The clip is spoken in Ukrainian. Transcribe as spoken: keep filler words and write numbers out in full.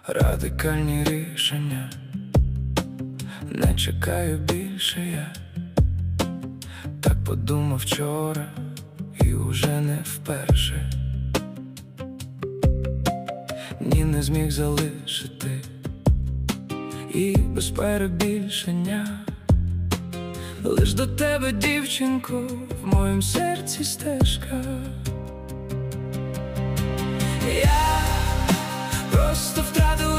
Радикальні рішення, не чекаю більше я. Так подумав вчора і уже не вперше. Ні, не зміг залишити і без перебільшення. Лиш до тебе, дівчинко, в моїм серці стежка. Я просто втратив